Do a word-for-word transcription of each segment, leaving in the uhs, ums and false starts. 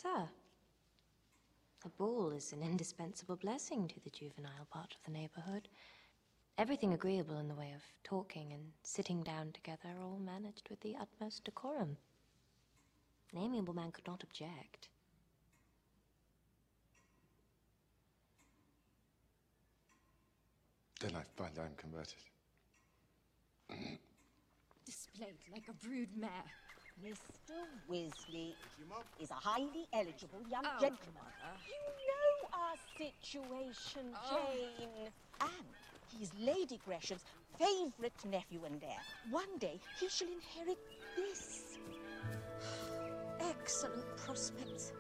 Sir, a ball is an indispensable blessing to the juvenile part of the neighborhood. Everything agreeable in the way of talking and sitting down together, all managed with the utmost decorum. An amiable man could not object. Then I find I'm converted. Displayed like a brood mare. Mister Weasley is a highly eligible young Oh, gentleman. Mother. You know our situation, Oh. Jane. And he's Lady Gresham's favourite nephew and heir. One day he shall inherit this. Excellent prospects.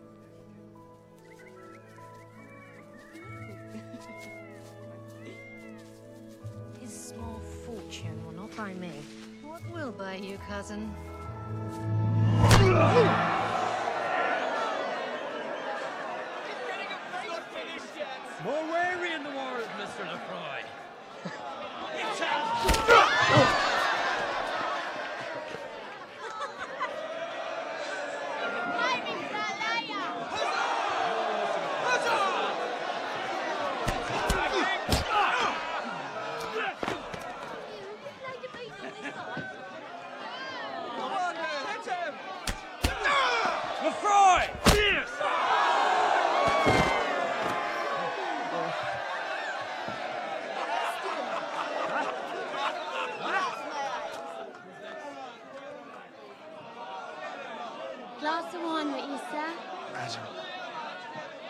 His small fortune will not buy me. What will buy you, cousin? More wary in the world, Mister Lefroy. Lefroy! Glass of wine with you, sir? Madam.